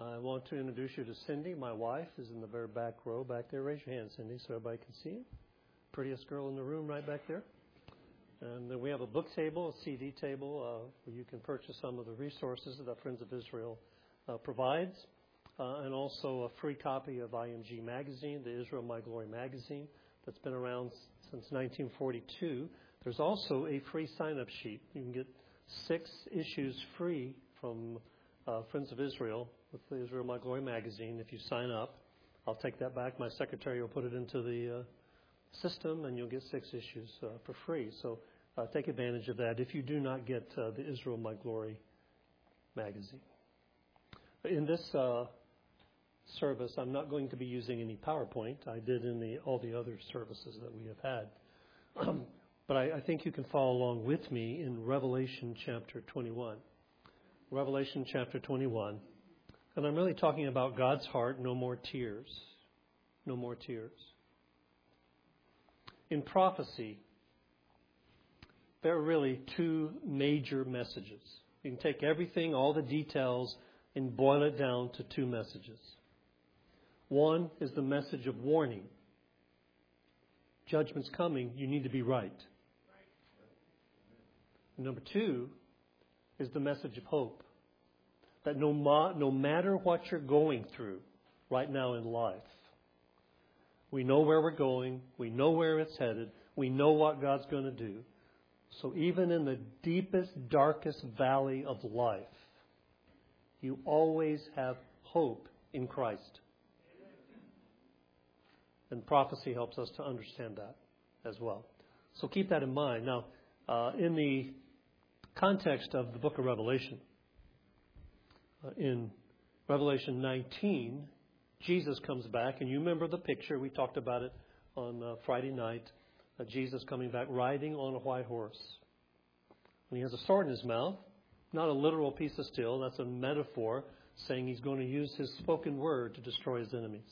I want to introduce you to Cindy. My wife is in the very back row back there. Raise your hand, Cindy, so everybody can see you. Prettiest girl in the room right back there. And then we have a book table, a CD table, where you can purchase some of the resources that Friends of Israel provides, and also a free copy of IMG Magazine, the Israel My Glory magazine, that's been around since 1942. There's also a free sign-up sheet. You can get 6 issues free from Friends of Israel with the Israel My Glory magazine if you sign up. I'll take that back. My secretary will put it into the system, and you'll get 6 issues for free. So take advantage of that if you do not get the Israel My Glory magazine. In this service, I'm not going to be using any PowerPoint. I did in all the other services that we have had. But I think you can follow along with me in Revelation chapter 21. Revelation chapter 21. And I'm really talking about God's heart, no more tears. No more tears. In prophecy, there are really 2 major messages. You can take everything, all the details, and boil it down to 2 messages. One is the message of warning. Judgment's coming, you need to be right. Number 2 is the message of hope. That no matter what you're going through right now in life, we know where we're going, we know where it's headed, we know what God's going to do. So even in the deepest, darkest valley of life, you always have hope in Christ. And prophecy helps us to understand that as well. So keep that in mind. Now, in the context of the book of Revelation, in Revelation 19, Jesus comes back, and you remember the picture. We talked about it on Friday night. Jesus coming back riding on a white horse. And he has a sword in his mouth, not a literal piece of steel. That's a metaphor saying he's going to use his spoken word to destroy his enemies.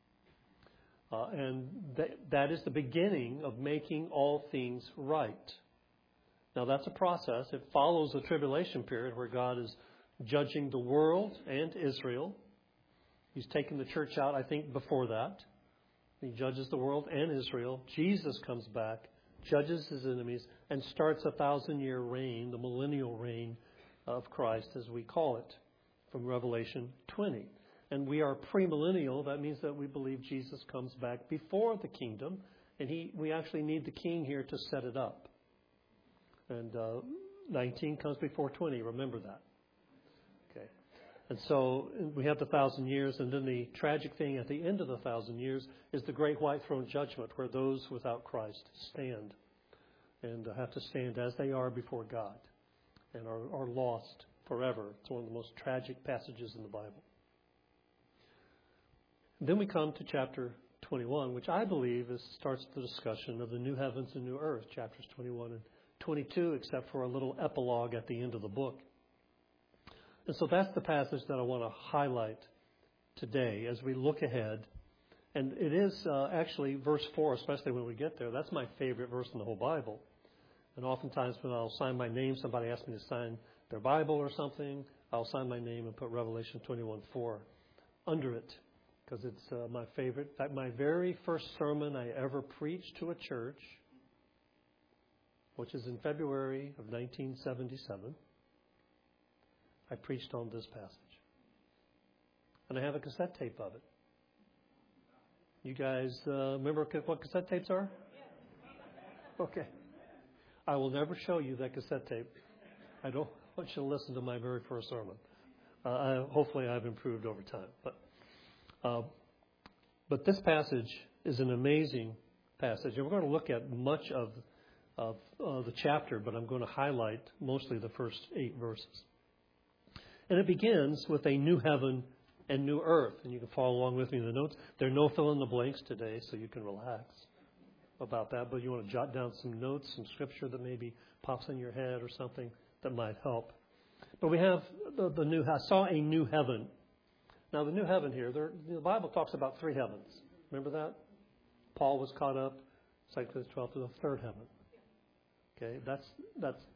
And that is the beginning of making all things right. Now, that's a process. It follows the tribulation period where God is judging the world and Israel. He's taken the church out, I think, before that. He judges the world and Israel. Jesus comes back, judges his enemies, and starts a 1,000-year reign, the millennial reign of Christ, as we call it, from Revelation 20. And we are premillennial. That means that we believe Jesus comes back before the kingdom, and we actually need the king here to set it up. And 19 comes before 20. Remember that. Okay. And so we have the 1,000 years, and then the tragic thing at the end of the 1,000 years is the great white throne judgment, where those without Christ stand and have to stand as they are before God and are lost forever. It's one of the most tragic passages in the Bible. Then we come to chapter 21, which I believe starts the discussion of the new heavens and new earth, chapters 21 and 22, except for a little epilogue at the end of the book. And so that's the passage that I want to highlight today as we look ahead. And it is actually verse 4, especially when we get there. That's my favorite verse in the whole Bible. And oftentimes when I'll sign my name, somebody asks me to sign their Bible or something, I'll sign my name and put Revelation 21:4 under it, because it's my favorite. In fact, my very first sermon I ever preached to a church, which is in February of 1977, I preached on this passage. And I have a cassette tape of it. You guys remember what cassette tapes are? Okay. I will never show you that cassette tape. I don't want you to listen to my very first sermon. Hopefully I've improved over time. But this passage is an amazing passage. And we're going to look at much of the chapter, but I'm going to highlight mostly the first 8 verses. And it begins with a new heaven and new earth. And you can follow along with me in the notes. There are no fill-in-the-blanks today, so you can relax about that. But you want to jot down some notes, some scripture that maybe pops in your head or something that might help. But we have I saw a new heaven. Now, the new heaven here, the Bible talks about 3 heavens. Remember that? Paul was caught up, 2 Corinthians 12, to the 3rd heaven. Okay, that's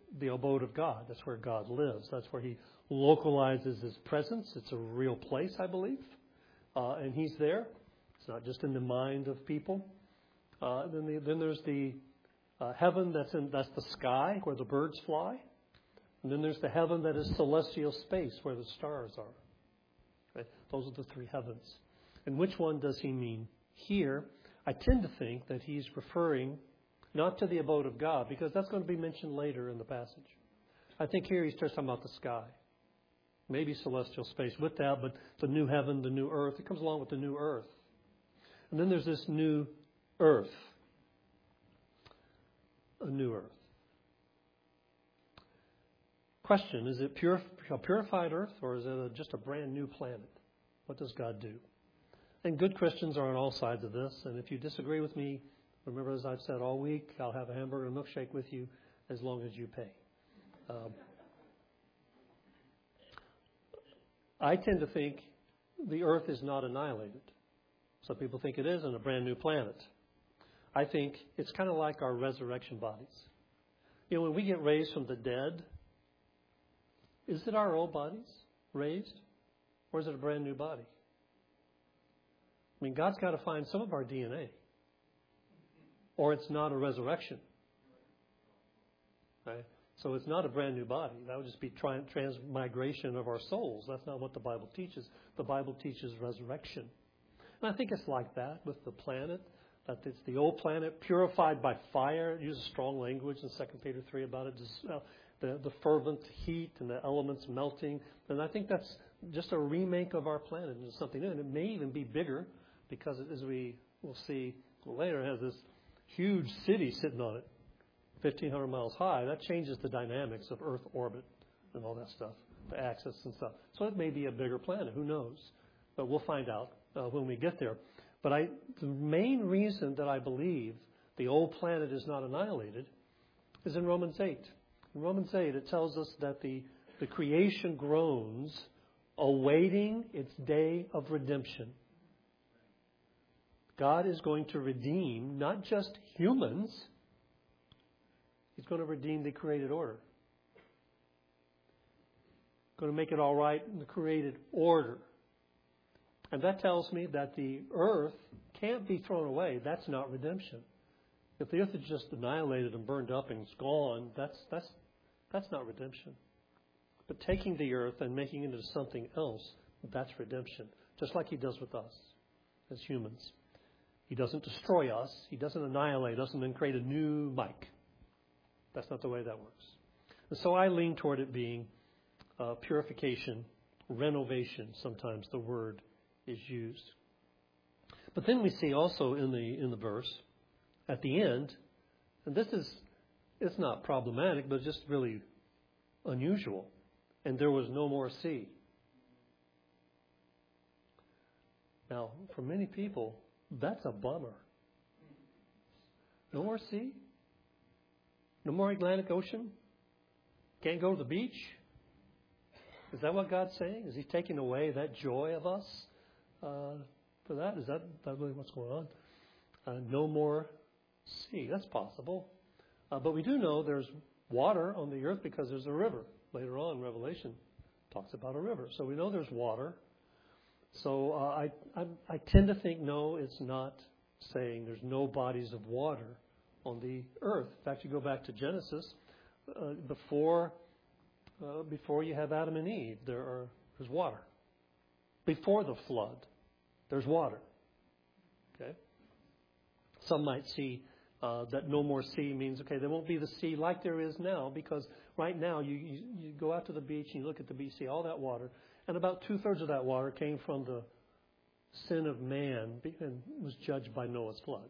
the abode of God. That's where God lives. That's where He localizes His presence. It's a real place, I believe. And He's there. It's not just in the mind of people. Then there's the heaven that's the sky where the birds fly. And then there's the heaven that is celestial space where the stars are. Right? Those are the three heavens. And which one does He mean here? I tend to think that He's referring not to the abode of God, because that's going to be mentioned later in the passage. I think here He's just talking about the sky. Maybe celestial space with that, but the new heaven, the new earth, it comes along with the new earth. And then there's this new earth. A new earth. Question, is it a purified earth, or is it just a brand new planet? What does God do? And good Christians are on all sides of this. And if you disagree with me, remember, as I've said all week, I'll have a hamburger and a milkshake with you as long as you pay. I tend to think the earth is not annihilated. Some people think it is, and a brand new planet. I think it's kind of like our resurrection bodies. You know, when we get raised from the dead, is it our old bodies raised, or is it a brand new body? I mean, God's got to find some of our DNA, or it's not a resurrection. Right? So it's not a brand new body. That would just be transmigration of our souls. That's not what the Bible teaches. The Bible teaches resurrection. And I think it's like that with the planet, that it's the old planet purified by fire. It uses strong language in 2 Peter 3 about it, the fervent heat and the elements melting. And I think that's just a remake of our planet into something new. And it may even be bigger because, as we will see later, it has this huge city sitting on it, 1,500 miles high. That changes the dynamics of Earth orbit and all that stuff, the axis and stuff. So it may be a bigger planet. Who knows? But we'll find out when we get there. But the main reason that I believe the old planet is not annihilated is in Romans 8. In Romans 8, it tells us that the creation groans, awaiting its day of redemption. God is going to redeem not just humans, He's going to redeem the created order. Going to make it all right in the created order. And that tells me that the earth can't be thrown away. That's not redemption. If the earth is just annihilated and burned up and it's gone, that's not redemption. But taking the earth and making it into something else, that's redemption. Just like He does with us as humans. He doesn't destroy us. He doesn't annihilate us and then create a new Mike. That's not the way that works. And so I lean toward it being purification, renovation, sometimes the word is used. But then we see also in the verse, at the end, and it's not problematic, but just really unusual. And there was no more sea. Now, for many people, that's a bummer. No more sea? No more Atlantic Ocean? Can't go to the beach? Is that what God's saying? Is He taking away that joy of us for that? Is that really what's going on? No more sea. That's possible. But we do know there's water on the earth because there's a river. Later on, Revelation talks about a river. So we know there's water. So I tend to think, no, it's not saying there's no bodies of water on the earth. In fact, you go back to Genesis, before you have Adam and Eve, there's water. Before the flood, there's water. Okay? Some might see that no more sea means, okay, there won't be the sea like there is now, because right now you go out to the beach and you look at the beach, see all that water, and about 2/3 of that water came from the sin of man and was judged by Noah's flood.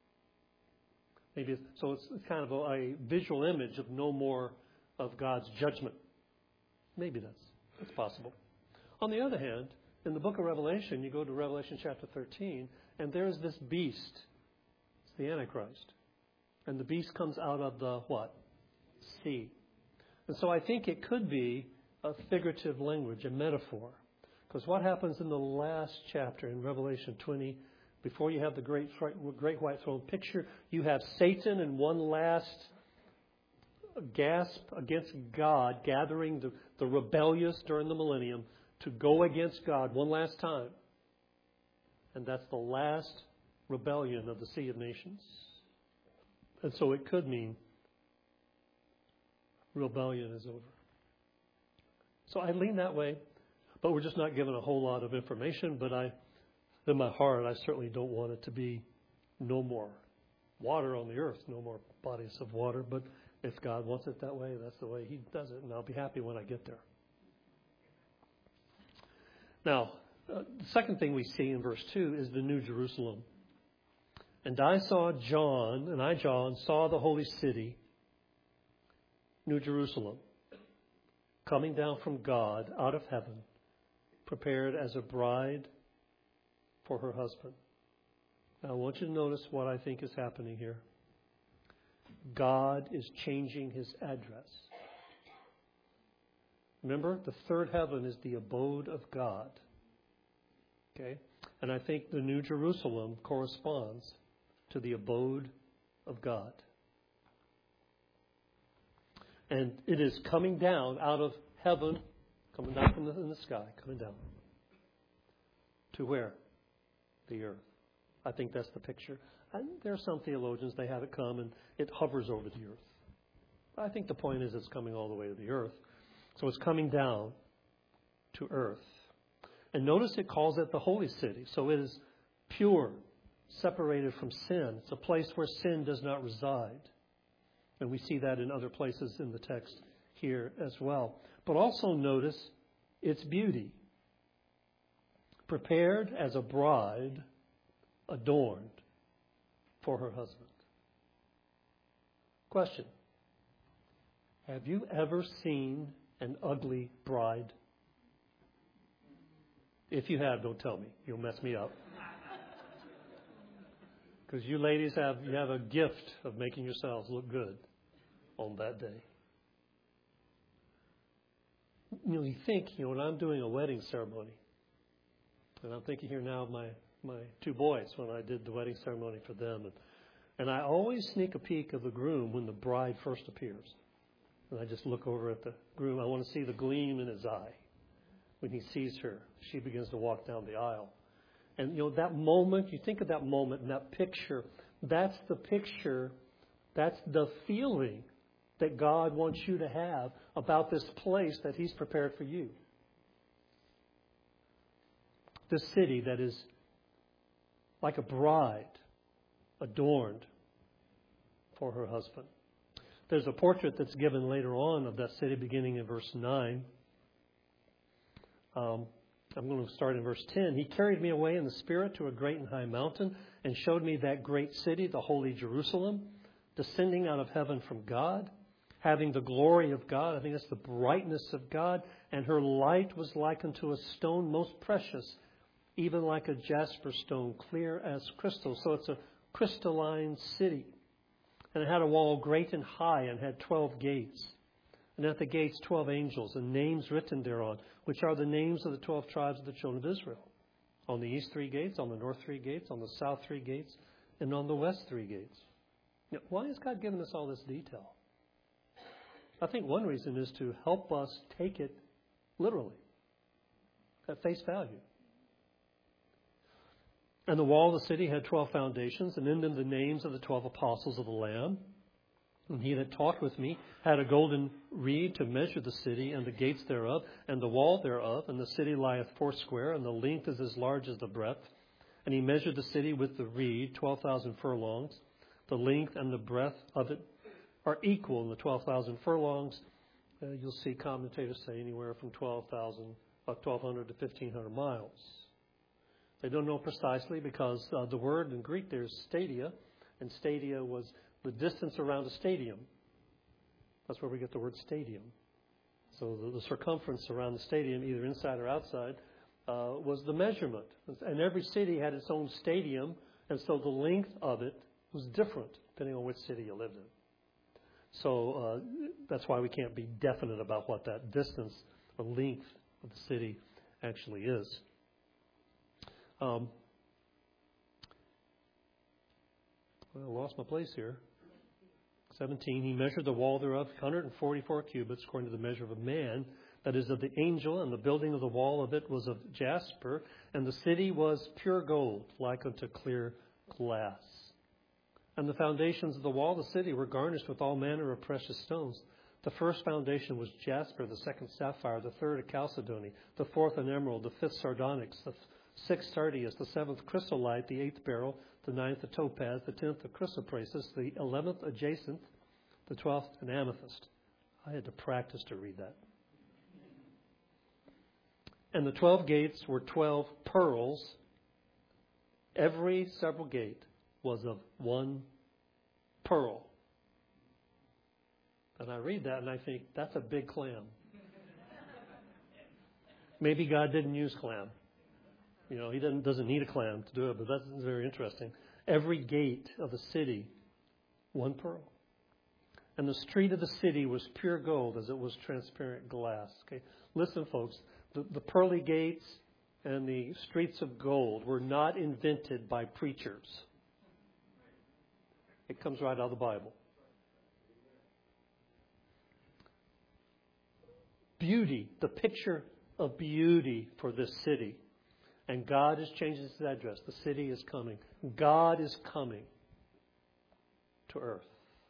So it's kind of a visual image of no more of God's judgment. Maybe that's possible. On the other hand, in the book of Revelation, you go to Revelation chapter 13, and there's this beast. It's the Antichrist. And the beast comes out of the what? Sea. And so I think it could be a figurative language, a metaphor. Because what happens in the last chapter in Revelation 20, before you have the great white throne picture, you have Satan in one last gasp against God, gathering the rebellious during the millennium to go against God one last time. And that's the last rebellion of the Sea of Nations. And so it could mean rebellion is over. So I lean that way, but we're just not given a whole lot of information. But in my heart, I certainly don't want it to be no more water on the earth, no more bodies of water. But if God wants it that way, that's the way He does it, and I'll be happy when I get there. Now, the second thing we see in verse 2 is the New Jerusalem. And John, saw the holy city, New Jerusalem, coming down from God out of heaven, prepared as a bride for her husband. Now, I want you to notice what I think is happening here. God is changing His address. Remember, the third heaven is the abode of God. Okay? And I think the New Jerusalem corresponds to the abode of God. And it is coming down out of heaven, coming down from in the sky, coming down. To where? The earth. I think that's the picture. And there are some theologians, they have it come and it hovers over the earth. I think the point is it's coming all the way to the earth. So it's coming down to earth. And notice it calls it the holy city. So it is pure, separated from sin. It's a place where sin does not reside. And we see that in other places in the text here as well. But also notice its beauty. Prepared as a bride, adorned for her husband. Question. Have you ever seen an ugly bride? If you have, don't tell me. You'll mess me up. Because you ladies have a gift of making yourselves look good on that day. You think, when I'm doing a wedding ceremony, and I'm thinking here now of my two boys when I did the wedding ceremony for them, and I always sneak a peek of the groom when the bride first appears. And I just look over at the groom. I want to see the gleam in his eye when he sees her. She begins to walk down the aisle. And, that moment, you think of that moment and that picture, that's the picture, that's the feeling that God wants you to have about this place that He's prepared for you. This city that is like a bride adorned for her husband. There's a portrait that's given later on of that city beginning in verse 9. I'm going to start in verse 10. He carried me away in the Spirit to a great and high mountain and showed me that great city, the holy Jerusalem, descending out of heaven from God, having the glory of God. I think that's the brightness of God. And her light was like unto a stone most precious, even like a jasper stone, clear as crystal. So it's a crystalline city. And it had a wall great and high and had 12 gates. And at the gates 12 angels and names written thereon, which are the names of the 12 tribes of the children of Israel. On the east 3 gates, on the north 3 gates, on the south 3 gates, and on the west 3 gates. Now, why has God given us all this detail? I think one reason is to help us take it literally, at face value. And the wall of the city had 12 foundations, and in them the names of the 12 apostles of the Lamb. And he that talked with me had a golden reed to measure the city and the gates thereof and the wall thereof. And the city lieth foursquare, and the length is as large as the breadth. And he measured the city with the reed, 12,000 furlongs. The length and the breadth of it are equal in the 12,000 furlongs. You'll see commentators say anywhere from 1,200 to 1,500 miles. They don't know precisely because the word in Greek there is stadia, and stadia was the distance around a stadium. That's where we get the word stadium. So the circumference around the stadium, either inside or outside, was the measurement. And every city had its own stadium, and so the length of it was different depending on which city you lived in. So that's why we can't be definite about what that distance or length of the city actually is. I lost my place here. 17, he measured the wall thereof 144 cubits, according to the measure of a man, that is of the angel, and the building of the wall of it was of jasper, and the city was pure gold, like unto clear glass. And the foundations of the wall of the city were garnished with all manner of precious stones. The first foundation was jasper, the second sapphire, the third a chalcedony, the fourth an emerald, the fifth sardonyx, the sixth sardius, the seventh chrysolite, the eighth beryl, the ninth a topaz, the 10th a chrysoprasus, the 11th a jacinth, the 12th an amethyst. I had to practice to read that. And the 12 gates were 12 pearls. Every several gate was of one pearl. And I read that and I think, that's a big clam. Maybe God didn't use clam. He doesn't need a clam to do it, but that's very interesting. Every gate of the city, one pearl. And the street of the city was pure gold as it was transparent glass. Okay, listen, folks. The pearly gates and the streets of gold were not invented by preachers. It comes right out of the Bible. Beauty, the picture of beauty for this city. And God has changed its address. The city is coming. God is coming to earth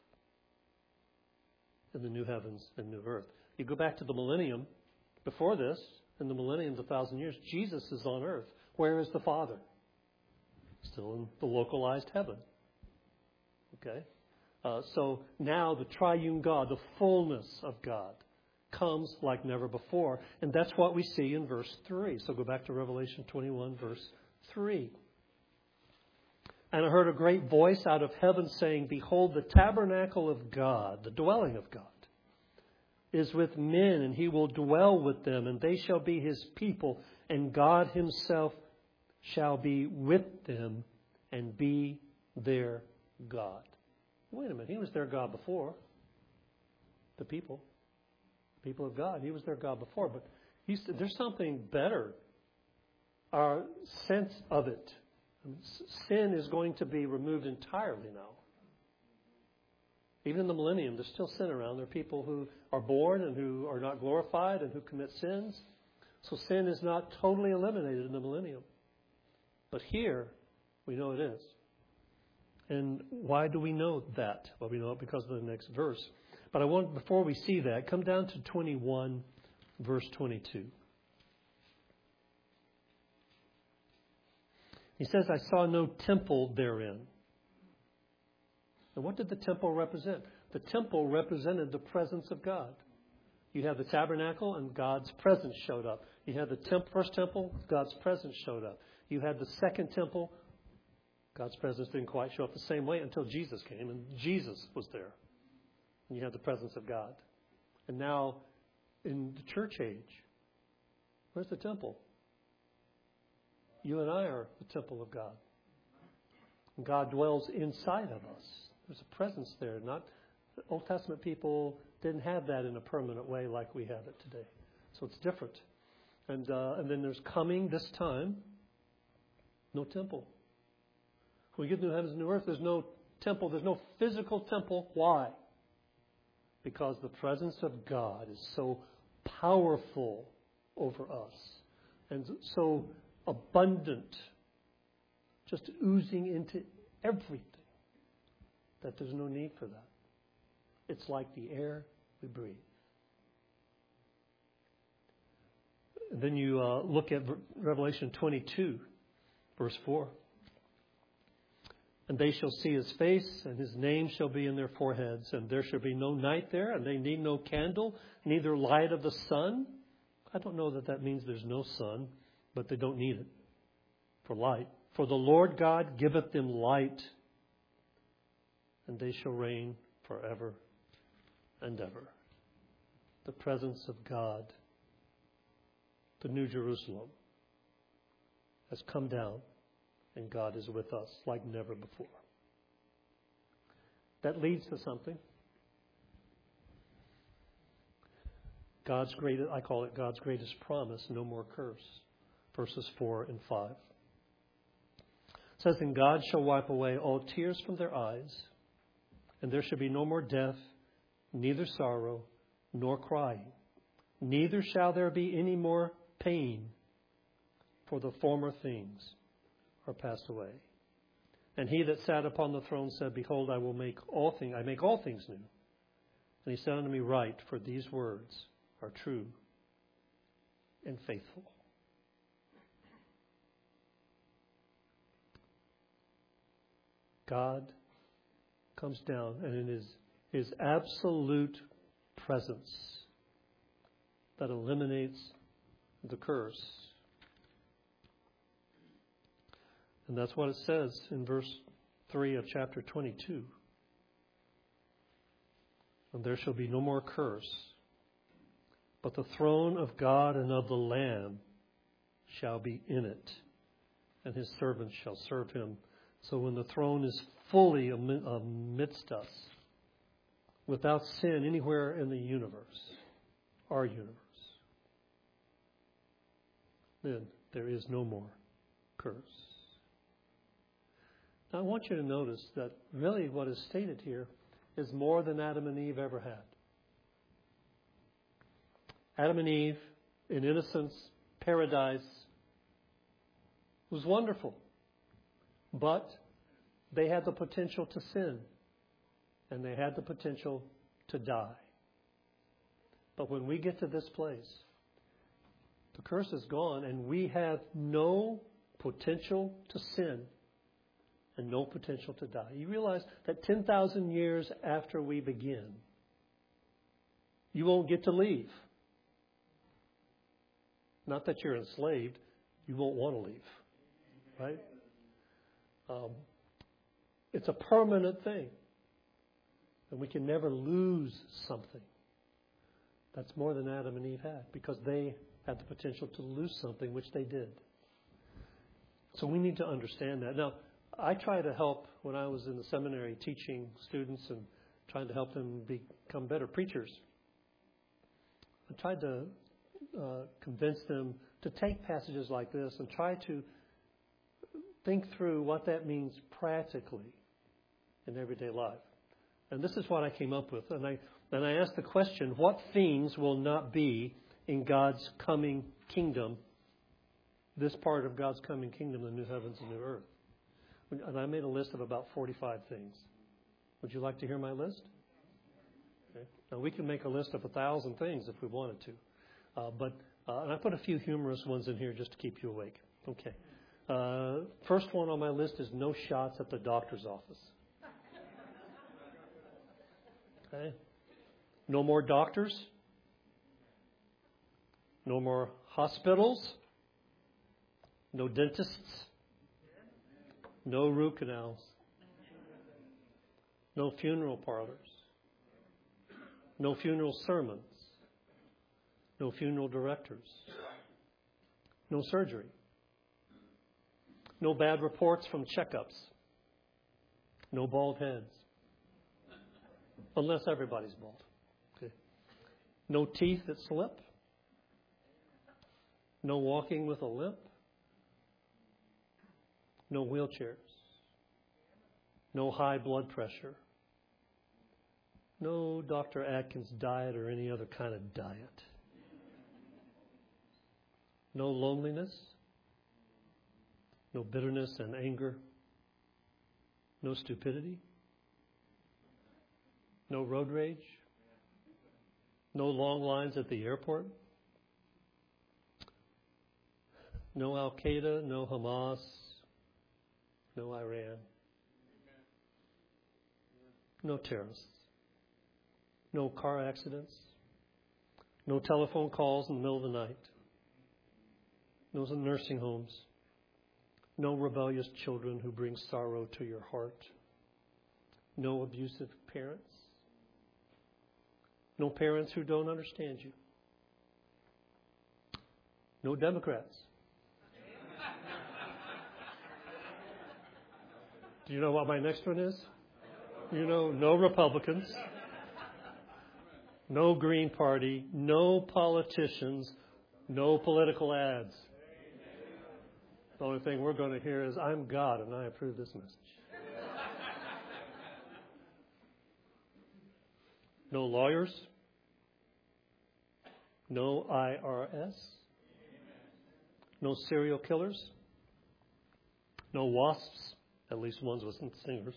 in the new heavens and new earth. You go back to the millennium. Before this, in the millennium, 1,000 years, Jesus is on earth. Where is the Father? Still in the localized heaven. Okay? So now the triune God, the fullness of God, comes like never before. And that's what we see in verse 3. So go back to Revelation 21, verse 3. And I heard a great voice out of heaven saying, Behold, the tabernacle of God, the dwelling of God, is with men, and he will dwell with them, and they shall be his people, and God himself shall be with them and be their God. Wait a minute, he was their God before. The people of God, he was their God before, but there's something better. Our sense of it. Sin is going to be removed entirely now. Even in the millennium, there's still sin around. There are people who are born and who are not glorified and who commit sins. So sin is not totally eliminated in the millennium. But here, we know it is. And why do we know that? Well, we know it because of the next verse. But before we see that, come down to 21, verse 22. He says, I saw no temple therein. And what did the temple represent? The temple represented the presence of God. You had the tabernacle and God's presence showed up. You had the first temple, God's presence showed up. You had the second temple, God's presence didn't quite show up the same way until Jesus came, and Jesus was there. And you had the presence of God. And now, in the church age, where's the temple? You and I are the temple of God. And God dwells inside of us. There's a presence there. The Old Testament people didn't have that in a permanent way like we have it today. So it's different. And then there's coming this time, no temple. When we get to new heavens and new earth, there's no temple. There's no physical temple. Why? Because the presence of God is so powerful over us and so abundant, just oozing into everything, that there's no need for that. It's like the air we breathe. And then you look at Revelation 22, verse 4. And they shall see his face, and his name shall be in their foreheads, and there shall be no night there, and they need no candle, neither light of the sun. I don't know that means there's no sun, but they don't need it for light. For the Lord God giveth them light, and they shall reign forever and ever. The presence of God, the New Jerusalem, has come down, and God is with us like never before. That leads to something. I call it God's greatest promise, no more curse. Verses 4 and 5. It says, And God shall wipe away all tears from their eyes, And there shall be no more death, neither sorrow, nor crying. Neither shall there be any more pain, for the former things are passed away. And he that sat upon the throne said, Behold, I make all things new. And he said unto me, Write, for these words are true and faithful. God comes down, and in his absolute presence that eliminates the curse. And that's what it says in verse 3 of chapter 22. And there shall be no more curse, but the throne of God and of the Lamb shall be in it, and his servants shall serve him. So when the throne is fully amidst us, without sin anywhere in the universe, our universe, then there is no more curse. Now I want you to notice that really what is stated here is more than Adam and Eve ever had. Adam and Eve, in innocence, paradise, was wonderful. But they had the potential to sin, and they had the potential to die. But when we get to this place, the curse is gone, and we have no potential to sin and no potential to die. You realize that 10,000 years after we begin, you won't get to leave. Not that you're enslaved, you won't want to leave, right? It's a permanent thing. And we can never lose something. That's more than Adam and Eve had, because they had the potential to lose something, which they did. So we need to understand that. Now, I try to help, when I was in the seminary teaching students and trying to help them become better preachers, I tried to convince them to take passages like this and try to think through what that means practically in everyday life. And this is what I came up with. And I asked the question, what things will not be in God's coming kingdom, this part of God's coming kingdom, the new heavens and new earth? And I made a list of about 45 things. Would you like to hear my list? Okay. Now, we can make a list of 1,000 things if we wanted to. And I put a few humorous ones in here just to keep you awake. Okay. First one on my list is no shots at the doctor's office. Okay. No more doctors. No more hospitals. No dentists. No root canals. No funeral parlors. No funeral sermons. No funeral directors. No surgery. No bad reports from checkups. No bald heads. Unless everybody's bald. Okay. No teeth that slip. No walking with a limp. No wheelchairs. No high blood pressure. No Dr. Atkins diet or any other kind of diet. No loneliness. No bitterness and anger. No stupidity. No road rage. No long lines at the airport. No Al-Qaeda, no Hamas, no Iran. No terrorists. No car accidents. No telephone calls in the middle of the night. No nursing homes. No rebellious children who bring sorrow to your heart. No abusive parents. No parents who don't understand you. No Democrats. Do you know what my next one is? You know, no Republicans. No Green Party. No politicians. No political ads. The only thing we're going to hear is, I'm God and I approve this message. No lawyers. No IRS. No serial killers. No wasps, at least ones with stingers.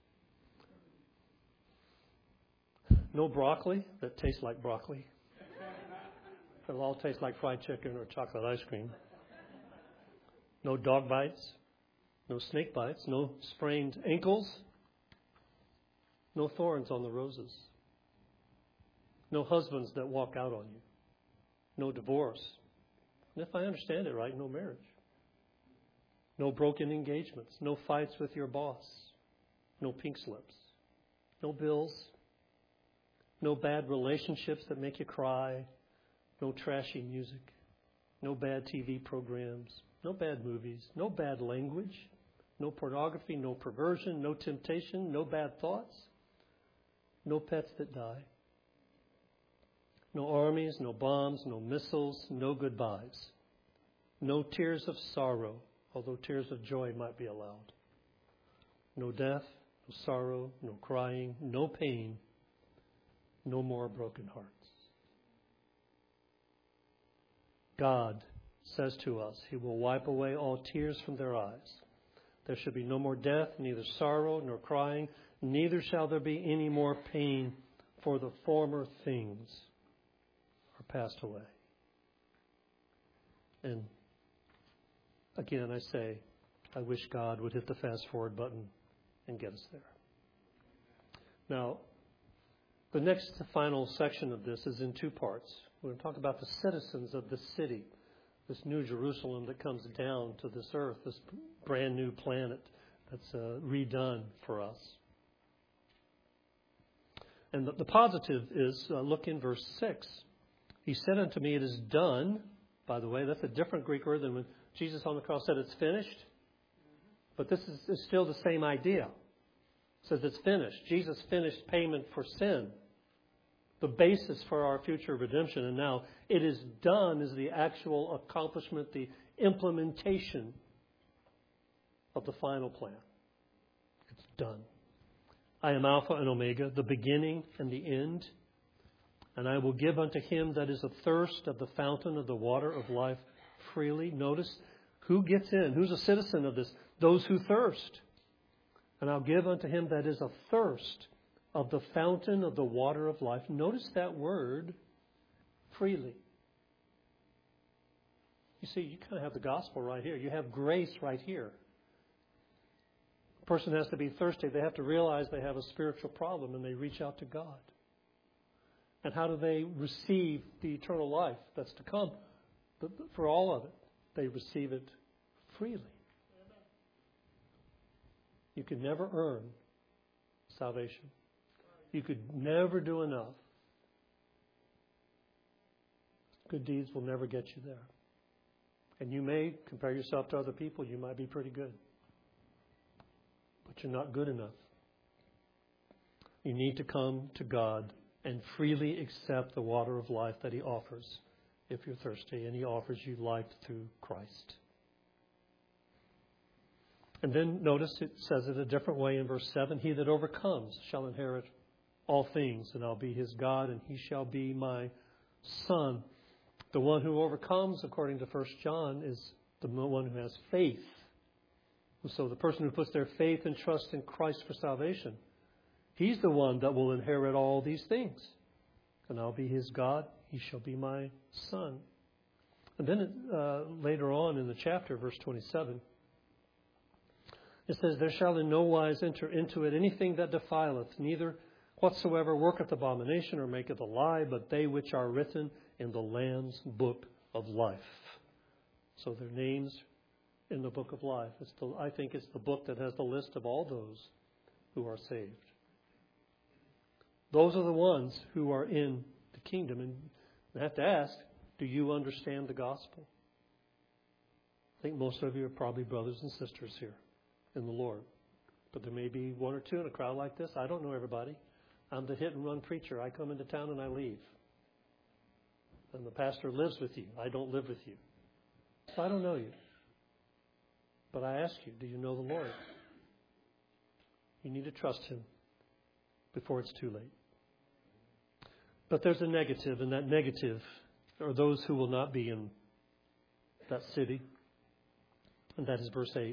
No broccoli that tastes like broccoli. It'll all taste like fried chicken or chocolate ice cream. No dog bites. No snake bites. No sprained ankles. No thorns on the roses. No husbands that walk out on you. No divorce. And if I understand it right, no marriage. No broken engagements. No fights with your boss. No pink slips. No bills. No bad relationships that make you cry. No trashy music. No bad TV programs. No bad movies. No bad language. No pornography. No perversion. No temptation. No bad thoughts. No pets that die. No armies. No bombs. No missiles. No goodbyes. No tears of sorrow, although tears of joy might be allowed. No death. No sorrow. No crying. No pain. No more broken hearts. God says to us, He will wipe away all tears from their eyes. There shall be no more death, neither sorrow nor crying, neither shall there be any more pain, for the former things are passed away. And again, I say, I wish God would hit the fast forward button and get us there. Now, the next final section of this is in two parts. We're going to talk about the citizens of the city, this new Jerusalem that comes down to this earth, this brand new planet that's redone for us. And the positive is, look in verse 6. He said unto me, it is done. By the way, that's a different Greek word than when Jesus on the cross said it's finished. But this is still the same idea. It says it's finished. Jesus finished payment for sin, the basis for our future redemption. And now it is done is the actual accomplishment, the implementation of the final plan. It's done. I am Alpha and Omega, the beginning and the end. And I will give unto him that is athirst of the fountain of the water of life freely. Notice who gets in. Who's a citizen of this? Those who thirst. And I'll give unto him that is athirst of the fountain of the water of life. Notice that word, freely. You see, you kind of have the gospel right here. You have grace right here. A person has to be thirsty. They have to realize they have a spiritual problem and they reach out to God. And how do they receive the eternal life that's to come? But for all of it, they receive it freely. You can never earn salvation. You could never do enough. Good deeds will never get you there. And you may compare yourself to other people. You might be pretty good. But you're not good enough. You need to come to God and freely accept the water of life that He offers if you're thirsty. And He offers you life through Christ. And then notice it says it a different way in verse 7. He that overcomes shall inherit all things, and I'll be his God, and he shall be my son. The one who overcomes, according to 1 John, is the one who has faith. And so the person who puts their faith and trust in Christ for salvation, he's the one that will inherit all these things. And I'll be his God, he shall be my son. And then later on in the chapter, verse 27, it says, there shall in no wise enter into it anything that defileth, neither whatsoever worketh abomination or maketh a lie, but they which are written in the Lamb's book of life. So their names in the book of life. I think it's the book that has the list of all those who are saved. Those are the ones who are in the kingdom. And I have to ask, do you understand the gospel? I think most of you are probably brothers and sisters here in the Lord. But there may be one or two in a crowd like this. I don't know everybody. I'm the hit and run preacher. I come into town and I leave. And the pastor lives with you. I don't live with you. So I don't know you. But I ask you, do you know the Lord? You need to trust Him before it's too late. But there's a negative, and that negative are those who will not be in that city. And that is verse 8.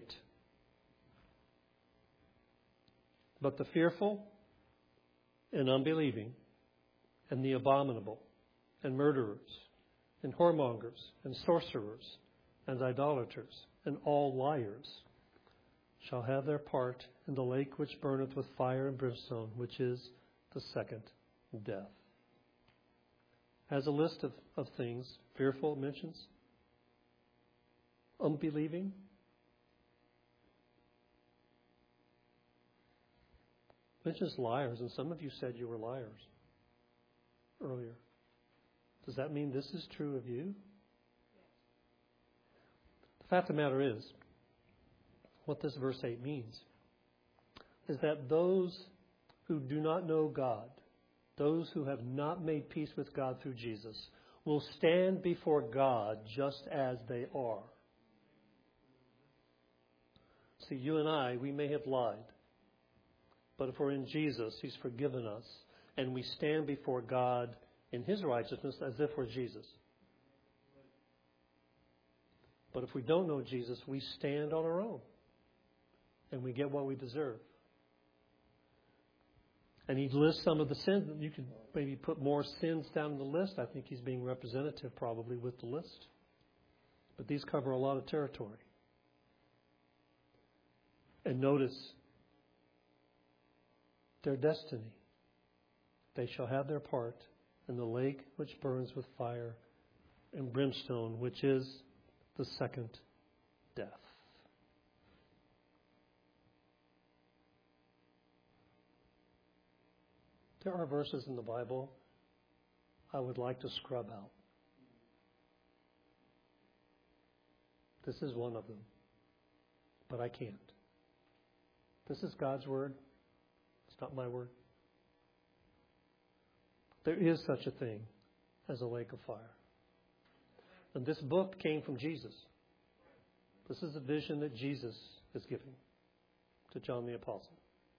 But the fearful and unbelieving and the abominable and murderers and whoremongers and sorcerers and idolaters and all liars shall have their part in the lake which burneth with fire and brimstone, which is the second death. As a list of things, fearful mentions, unbelieving, mentions liars, and some of you said you were liars earlier. Does that mean this is true of you? The fact of the matter is, what this verse 8 means is that those who do not know God, those who have not made peace with God through Jesus, will stand before God just as they are. See, you and I, we may have lied. But if we're in Jesus, He's forgiven us. And we stand before God in His righteousness as if we're Jesus. But if we don't know Jesus, we stand on our own. And we get what we deserve. And He lists some of the sins. You could maybe put more sins down in the list. I think He's being representative probably with the list. But these cover a lot of territory. And notice their destiny. They shall have their part in the lake which burns with fire and brimstone, which is the second death. There are verses in the Bible I would like to scrub out. This is one of them. But I can't. This is God's word. It's not my word. There is such a thing as a lake of fire. And this book came from Jesus. This is a vision that Jesus is giving to John the Apostle.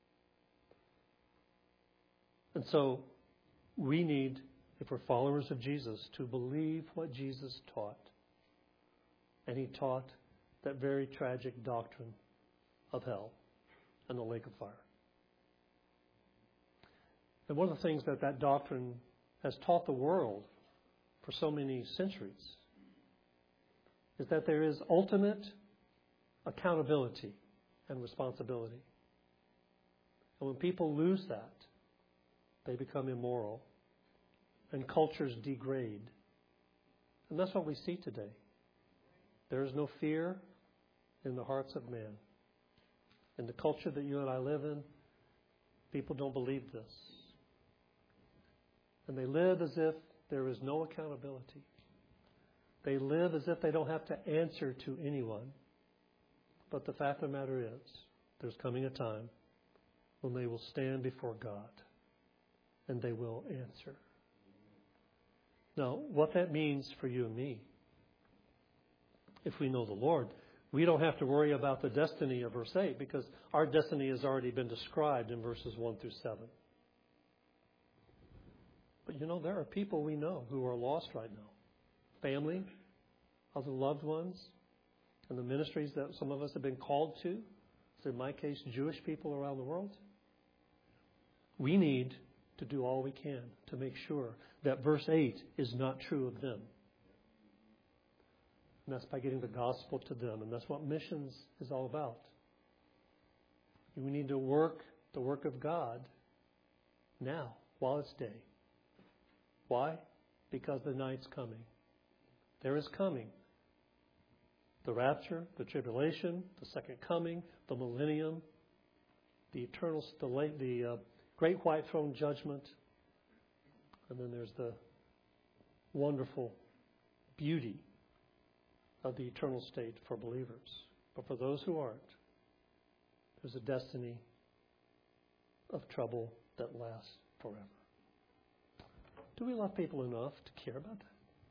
And so we need, if we're followers of Jesus, to believe what Jesus taught. And He taught that very tragic doctrine of hell and the lake of fire. And one of the things that doctrine has taught the world for so many centuries is that there is ultimate accountability and responsibility. And when people lose that, they become immoral and cultures degrade. And that's what we see today. There is no fear in the hearts of man. In the culture that you and I live in, people don't believe this. And they live as if there is no accountability. They live as if they don't have to answer to anyone. But the fact of the matter is, there's coming a time when they will stand before God and they will answer. Now, what that means for you and me, if we know the Lord, we don't have to worry about the destiny of verse 8 because our destiny has already been described in verses 1 through 7. But you know, there are people we know who are lost right now. Family, other loved ones, and the ministries that some of us have been called to. So in my case, Jewish people around the world. We need to do all we can to make sure that verse 8 is not true of them. And that's by getting the gospel to them. And that's what missions is all about. We need to work the work of God now, while it's day. Why? Because the night's coming. There is coming. The rapture, the tribulation, the second coming, the millennium, the eternal, the great white throne judgment, and then there's the wonderful beauty of the eternal state for believers. But for those who aren't, there's a destiny of trouble that lasts forever. Do we love people enough to care about that?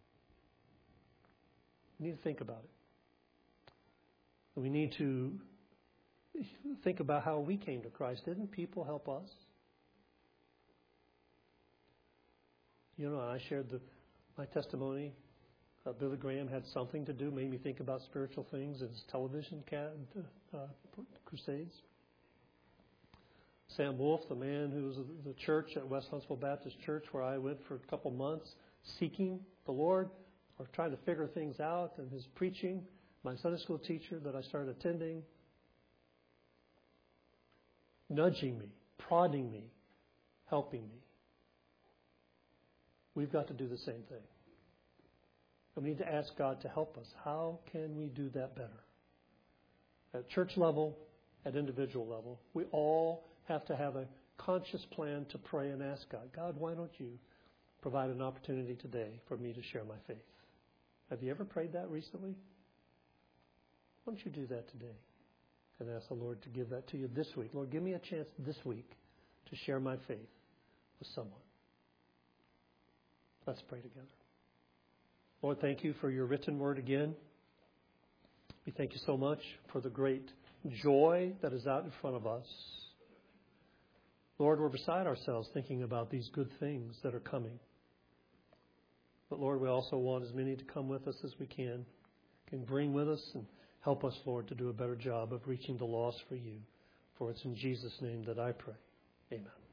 We need to think about it. We need to think about how we came to Christ. Didn't people help us? You know, I shared my testimony. Billy Graham had something to do, made me think about spiritual things in his television crusades. Sam Wolf, the man who was the church at West Huntsville Baptist Church where I went for a couple months seeking the Lord or trying to figure things out, and his preaching, my Sunday school teacher that I started attending, nudging me, prodding me, helping me. We've got to do the same thing. And we need to ask God to help us. How can we do that better? At church level, at individual level, we all have to have a conscious plan to pray and ask God, God, why don't you provide an opportunity today for me to share my faith? Have you ever prayed that recently? Why don't you do that today and ask the Lord to give that to you this week? Lord, give me a chance this week to share my faith with someone. Let's pray together. Lord, thank you for your written word again. We thank you so much for the great joy that is out in front of us. Lord, we're beside ourselves thinking about these good things that are coming. But Lord, we also want as many to come with us as we can bring with us and help us, Lord, to do a better job of reaching the lost for you. For it's in Jesus' name that I pray. Amen.